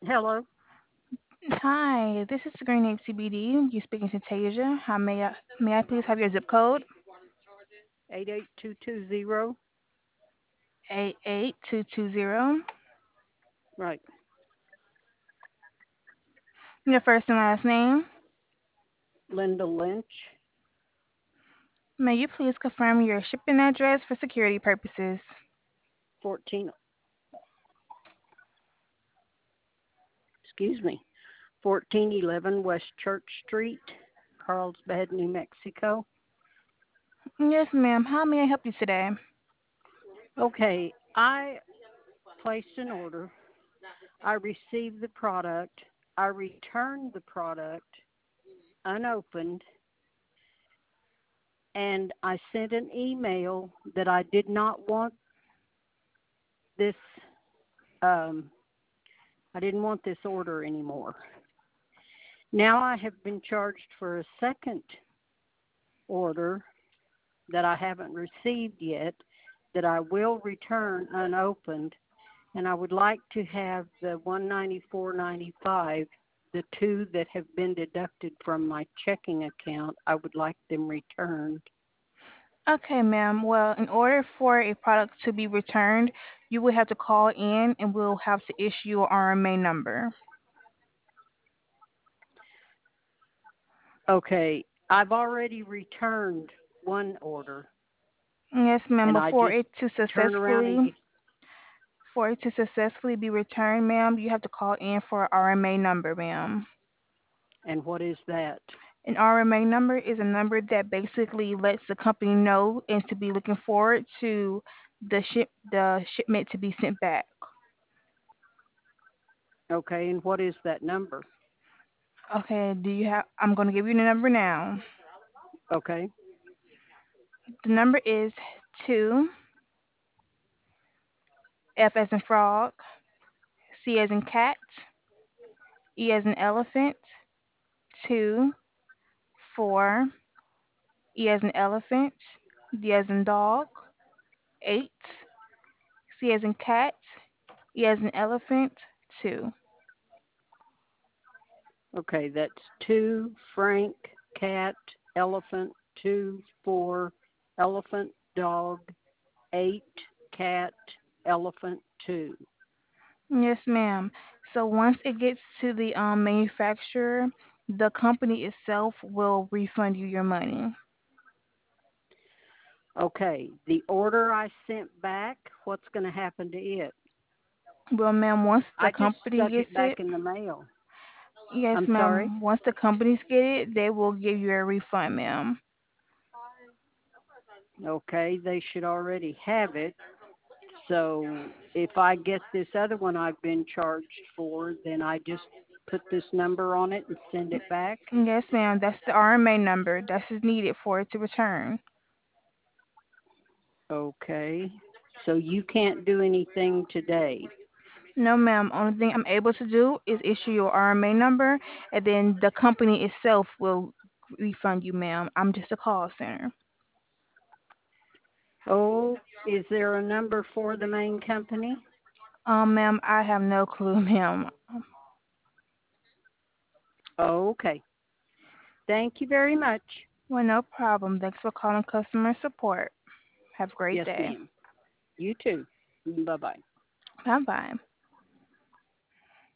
Hello, Hi, this is Green Egg CBD. You speaking to Tasia. How may I please have your zip code? 88220. 88220. Right. Your first and last name. Linda Lynch, May you please confirm your shipping address for security purposes? 14, excuse me, 1411 West Church Street, Carlsbad, New Mexico. Yes, ma'am. How may I help you today? Okay, I placed an order. I received the product. I returned the product unopened, and I sent an email that I did not want this, um, I didn't want this order anymore. Now I have been charged for a second order that I haven't received yet that I will return unopened, and I would like to have the 194.95, the two that have been deducted from my checking account. I would like them returned. Okay, ma'am. Well, in order for a product to be returned, you will have to call in and we'll have to issue an RMA number. Okay, I've already returned one order, Yes, ma'am. and I Before just it to turn around and successfully get, For it to successfully be returned, ma'am, you have to call in for an RMA number, ma'am. and what is that? An RMA number is a number that basically lets the company know and to be looking forward to the shipment to be sent back. Okay, and what is that number? Okay, I'm going to give you the number now. Okay, The number is 2, F as in frog, C as in cat, E as in elephant, 2, 4, E as in elephant, D as in dog, 8, C as in cat, E as in elephant, 2. okay, that's two, Frank, cat, elephant, two, four, elephant, dog, eight, cat, elephant, two. Yes, ma'am. So once it gets to the manufacturer, the company itself will refund you your money. Okay, the order I sent back, what's going to happen to it? Well, ma'am, once the I just company stuck gets it it, back in the mail. yes, I'm sorry? ma'am. Once the companies get it, they will give you a refund, ma'am. Okay, they should already have it. So if I get this other one I've been charged for, then I just put this number on it and send it back. Yes, ma'am. That's the RMA number. That's is needed for it to return. Okay. So you can't do anything today. No, ma'am. Only thing I'm able to do is issue your RMA number, and then the company itself will refund you, ma'am. I'm just a call center. Oh, is there a number for the main company? Ma'am, I have no clue, ma'am. Oh, okay. Thank you very much. Well, no problem. Thanks for calling customer support. Have a great Yes, day. ma'am. You too. Bye bye. Bye bye.